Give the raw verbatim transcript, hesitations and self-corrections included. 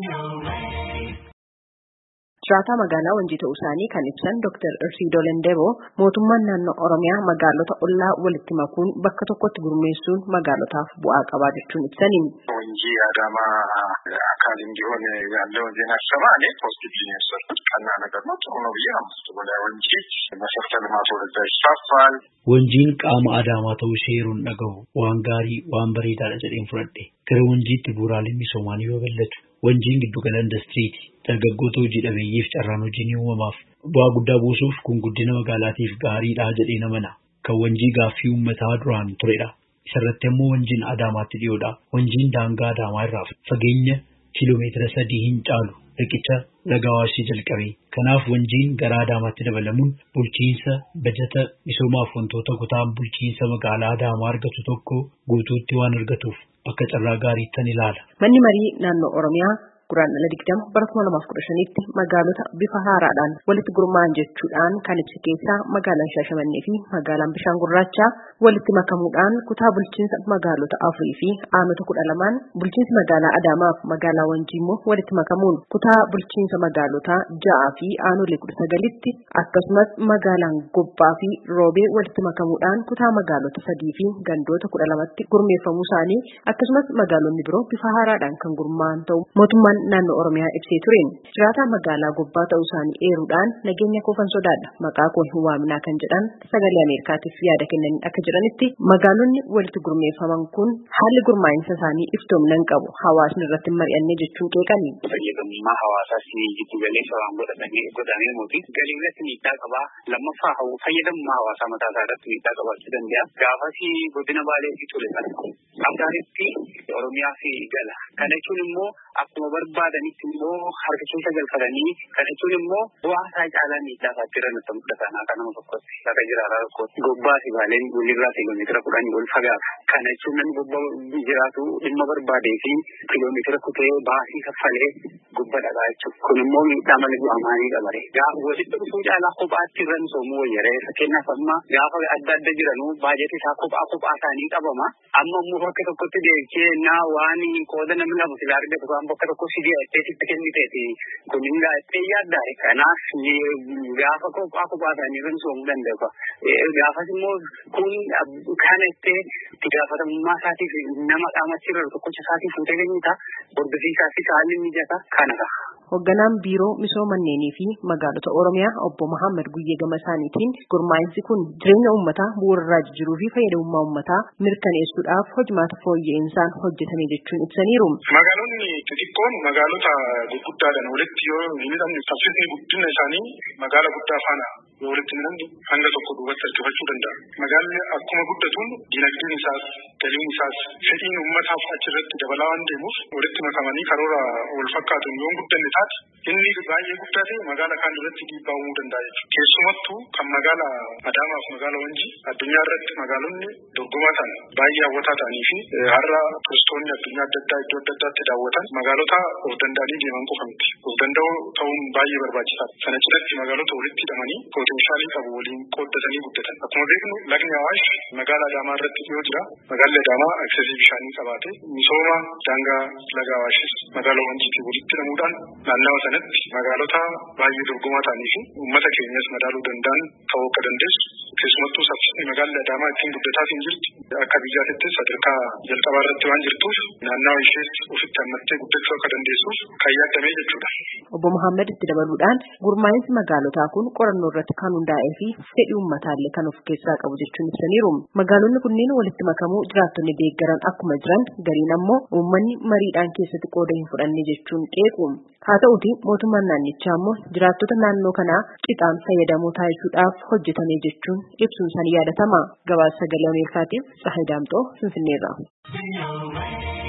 Jiraataa magaalaa Wanjii ta'uu isaanii kan ibsan Doctor Irsiidoo Lendeboo mootummaan naannoo Oromiyaa magaalota ollaa walitti makuun bakka tokkotti gurmeessuun magaalotaaf bu'aa qabaa jechuun ibsaniin. Wanjii Adaamaa አካል እንዲሆን ያለው ዜና ሰማኔ ፖዚቲቭ ኒውስ ቀና ነገር ነው። ጥሩ ነው ብዬ አምስት ወደ ወንጂ መሰረተ ልማት ወደዛ ይስፋፋል። ወንጂን ቃማ አዳማ ta'uu sheeruun dhaga'u waan gaarii waan bareedaadha jedheen fudhadhe gara wanjiitti bu'uuraaleen misoomaanii babal'atu. Wanjiin giddugala indastiriiti. Dargaggoota hojii dhabeeyyiif carraan hojii uumamaaf bu'aa guddaa buusuuf kun guddina magaalaatiif gaariidha jedhee namana. Kan wanjii gaaffii uummataa duraan turedha. Isarratti immoo wanjiin Adaamaatti dhiyoodha. Wanjiin daangaa Adaamaa irraa fageenya kiiloomeetira sadii hin caalu riqicha laga Awaashii jalqabe. Kanaaf wanjiin gara Adaamaatti dabalamuun bulchiinsa bajata misoomaaf wantoota kutaan bulchiinsa magaalaa Adaamaa argatu tokko guutuutti waan argatuuf akka carraa gaariittan ilaala. Manni marii naannoo Oromiyaa Guraan ala digdama bara kuma lamaaf kudha shanitti magaalota bifa haaraadhaan walitti gurmaa'an jechuudhaan kan ibsa keessaa magaalaan Shaashamannee fi magaalaan Bishaan Gurraachaa walitti makamuudhaan kutaa bulchiinsa magaalota afurii fi aanota kudha lamaan bulchiinsa magaalaa Adaamaa fi magaalaa Wanjii immoo walitti makamuun kutaa bulchiinsa magaalota ja'aa fi aanolee kudha sagalitti akkasumas magaalaan Gobbaa fi Roobee walitti makamuudhaan kutaa magaalota sadii fi gandoota kudha lamatti gurmeeffamuu isaanii akkasumas magaalonni biroo bifa haaraadhaan kan gurmaa'an ta'u mootummaan naannoo Oromiyaa ibsee ture. Jiraataa magaalaa Gobbaa ta'uu isaanii eeruudhaan nageenya koofan sodaadha maqaa koo hin waaminaa kan jedhan sagalee Ameerikaatiif yaada kennaniin akka jiranitti magaalonni walitti gurmeeffaman kun haalli gurmaa'insa isaanii iftoomina hin qabu hawaasni irratti mari'annee jechuun qeeqani. Fayyadamummaa hawaasaas giddu galeessa waan godhatanii godhamee mootii galii irratti miidhaa qabaa lammaffaa fayyadamummaa hawaasaa mataa isaa irratti miidhaa qabaachuu danda'a. Gaafas godina Baaleetti ture sana Afgaanitti Oromiyaa fi gala. Kana jechuun immoo akkuma barbaadanitti immoo harka keessa galfatanii kana jechuun immoo bu'aa isaa caalaa miidhaa isaa jiran nutti mul'atan akka nama tokkotti akka jiraata tokkotti Gobbaa fi Baaleen walirraa kiiloomeetira kudhanii ol fagaata. Kana jechuun namni Gobbaa jiraatu dhimma barbaadee fi kiiloomeetira kutee baasii kaffalee Gobbaa dhagaa jechuudha. Kun immoo miidhaa malee bu'aa maalii qabare. Gaafa walitti dhufuu caalaa kophaatti irra misoomuu wayyaree fakkeenyaaf amma gaafa adda adda jiranuu baajata isaa kophaa kophaa isaanii qabama. Amma immoo bakka tokkotti deemtee naa waan qooda namni lamu silaa argatu waan bakka tokko si dhiyaatee sitti kenniteeti. Kun hin gaattee yaaddaa kanaaf gaafa kophaa kophaa isaanii irra misoomuu danda'u. Gaafas immoo kun kana itti itti gaafatamummaa isaatiif nama qaamatti irra tokkocha isaatiif fuutee kennita. Hordofisiisaaf haalli mijata kanadha. Hoogganaan biiroo misoomanneenii fi magaalota Oromiyaa obbo Muhammad Guyyee gama isaaniitiin gurmaa'insi kun jireenya uummataa bu'uurarraa jijjiiruu fi fayyadamummaa uummataa mirkaneessuudhaaf hojimaata fooyya'insaa hojjetame jechuun ibsaniiru. Magaalonni xixiqqoon magaalota gurguddaadhaan walitti yoo hidhamne saffisni guddina isaanii magaala guddaa faana yoo walitti hidhamne hanga tokko duubatti harkifachuu danda'a. Magaalli akkuma guddatuun dinagdeen isaas galiin isaas fedhiin uummataaf achirratti dabalaa waan deemuuf walitti makamanii karoora wal fakkaatuun yoo guddanne taate inni baay'ee guddaa ta'e magaala kaan irratti dhiibbaa uumuu danda'a jechuudha. Keessumattuu kan magaala Adaamaa fi magaala Wanjii addunyaa irratti magaalonni dorgomaa ta'an baay'ee hawwataa ta'anii fi har'a turistoonni addunyaa adda addaa iddoo adda addaatti daawwatan magaalota of danda'anii deeman qofa miti. Of danda'uu ta'uun baay'ee barbaachisaadha. Sana cidatti magaalota walitti hidhamanii poteenshaalii qabu waliin qooddatanii guddatan. Akkuma beeknu lagni Awaash magaala Adaamaa irratti dhiyoo jira. Magaalli Adaamaa aksesii bishaanii qabaate misooma daangaa laga Awaashis magaala Wanjiitti walitti hidhamuudhaan naannawa sanatti magaalota baay'ee dorgomaa ta'anii fi uummata keenyas madaaluu danda'an ta'uu akka dandeessu. Keessumattuu saffisni magaalli Adaamaa ittiin guddataa hin jirti. Akka biyyaattis sadarkaa jalqabaa irratti waan jirtuuf naannawa ishees ofitti hammattee guddachuu akka dandeessuuf kan yaadamee jechuudha. Obbo Muhammad itti dabaluudhaan gurmaa'insi magaalotaa kun qorannoo irratti kan hundaa'ee fi fedhii uummataallee kan of keessaa qabu jechuun ibsaniiru. Magaalonni kunneen walitti makamuu jiraattonni deeggaran akkuma jiran gariin ammoo uummanni mariidhaan keessatti qooda hin fudhanne jechuun qeequ. Haa ta'uuti mootummaan naannichaa ammoo jiraattota naannoo kanaa qixaan fayyadamoo taasisuudhaaf hojjetame jechuun ibsuun isaanii yaadatama. Gabaasa sagalee Ameerikaatiif Tsahaay Daamxoo Finfinneerraa.